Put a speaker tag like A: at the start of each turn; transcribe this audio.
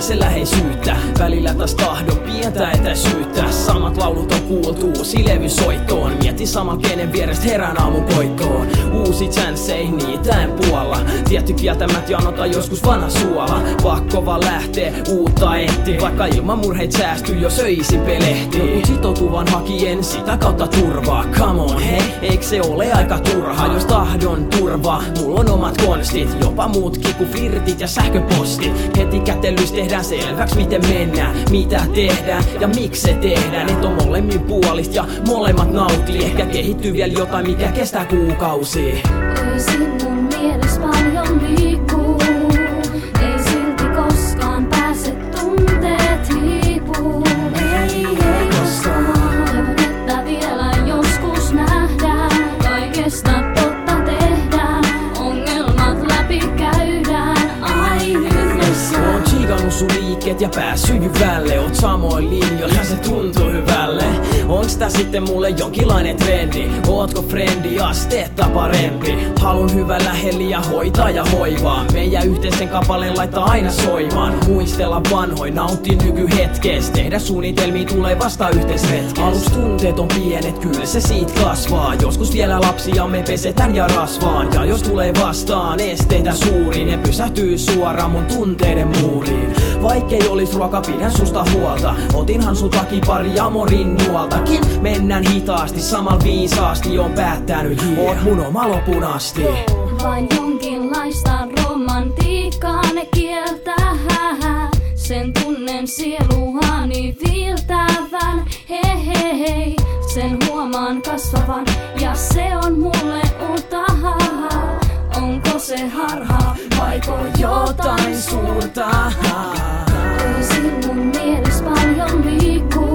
A: naisen läheisyyttä. Välillä taas tahdon pientä etäisyyttä. Samat laulut on kuultu uusi levysoittoon. Mieti saman kenen vierestä herään aamun koittoon. Uusi chance, ei niitä en puolla. Tietty kieltämät janota joskus vanha suola. Pakko vaan lähtee uutta etti. Vaikka ilman murheit säästyy, jos öisin pelehtii. Mut sitoutuvan hakien sitä kautta turvaa. Come on, hei, eikö se ole aika turha? Jos tahdon turva, mulla on omat konstit. Jopa muutkin kuin flirtit ja sähköpostit. Heti kättelys tehdään selväksi miten mennään. Mitä tehdään ja miksi se tehdään. Et on molemmin puolista ja molemmat nautii. Ehkä kehittyy vielä jotain mikä kestää kuukausia.
B: Ei sinun mieles paljon liikkuu. Ei silti koskaan pääse tunteet hiipuu. Ei koskaan. Toivon että vielä joskus nähdään. Kaikesta totta tehdään. Ongelmat läpi käydään. Ai yhdessä.
A: Oon tsiikannut sun liikkeet ja päässyt jyvälle. Oot samoin linjoilla ja se tuntuu hyvälle. Onks tää sitten mulle jonkinlainen trendi? Ootko frendi asteetta parempi? Halun hyvä lähellä ja hoitaa ja hoivaa. Meidän yhteisen kapaleen laittaa aina soimaan. Muistella vanhoin, nauttii nykyhetkestä. Tehdä suunnitelmia tulee vasta yhteisretkestä. Alus tunteet on pienet, kyllä se siitä kasvaa. Joskus vielä lapsia me pesetään ja rasvaan. Ja jos tulee vastaan esteitä suuriin, ne pysähtyy suoraan mun tunteiden muuriin. Vaikkei olis ruoka, pidän susta huolta. Otinhan sultakin pari amorin nuoltakin. Mennään hitaasti, samal viisaasti on päättänyt. Oot mun oma lopun asti.
B: Vain jonkinlaista romantiikkaa ne kieltää. Sen tunnen sieluani viiltävän. Hei, sen huomaan kasvavan ja se on mulle uutta. Onko se harha vaiko jotain suurta? Ei sinun mieles paljon liikkuu.